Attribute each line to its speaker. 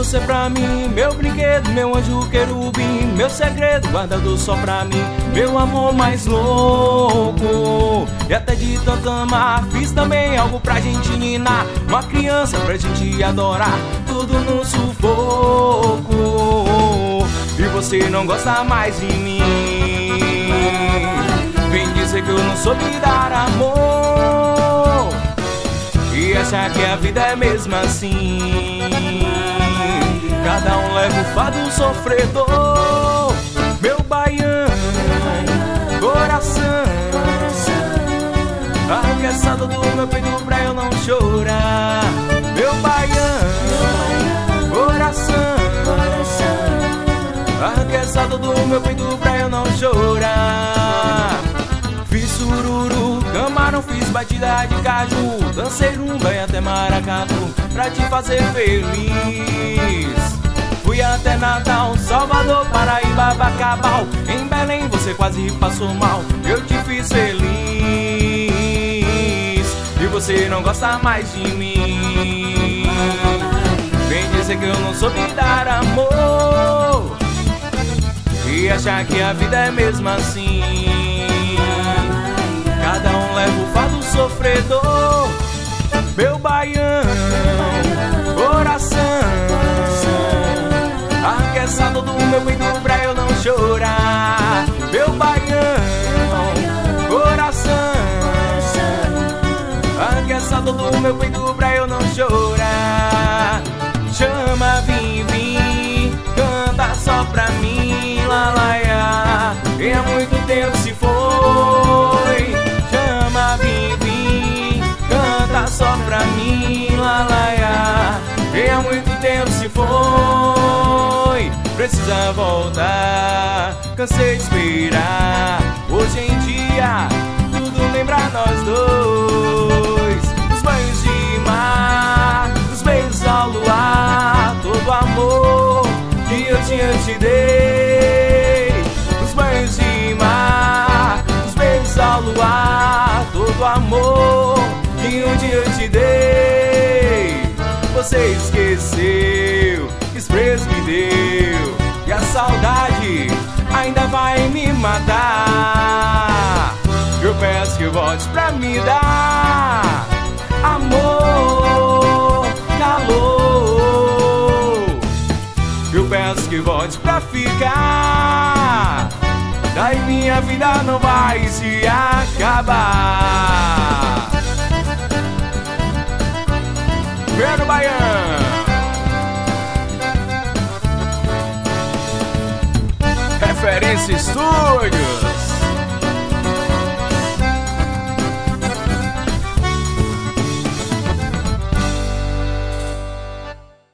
Speaker 1: você pra mim, meu brinquedo, meu anjo querubim, meu segredo guardado só pra mim, meu amor mais louco. E até de tanto amar, fiz também algo pra gente ninar, uma criança pra gente adorar, tudo no sufoco. E você não gosta mais de mim, vem dizer que eu não soube dar amor, e achar que a vida é mesmo assim. Cada um leva o fardo sofredor, meu baiano, coração, arremessado do meu peito pra eu não chorar. Meu baiano, coração, arremessado do meu peito pra eu não chorar. Fiz sururu, camarão, fiz batida de caju, dancei rumba e até maracatu pra te fazer feliz. Fui até Natal, Salvador, Paraíba, Bacabal, em Belém você quase passou mal, eu te fiz feliz. E você não gosta mais de mim, vem dizer que eu não soube dar amor, e achar que a vida é mesmo assim. Cada um leva o fardo sofredor, meu baiano, coração, arremessado do meu peito pra eu não chorar. Meu baiano, coração, arremessado do meu peito pra eu não chorar. Chama, vim, vim, canta só pra mim, lalaiá, e há muito tempo se foi. Chama, vim, vim, canta só pra mim, lalaiá, e há muito tempo se foi. Precisa voltar, cansei de esperar. Hoje em dia, tudo lembra nós dois. Os banhos de mar, os beijos ao luar, todo o amor que eu te dei. Os banhos de mar, os beijos ao luar, todo o amor que um dia eu te dei. Você esqueceu, desprezo me deu, e a saudade ainda vai me matar. Eu peço que volte pra me dar amor, calor. Eu peço que volte pra ficar, daí minha vida não vai se acabar. Vendo Baiano, Referência Estúdios.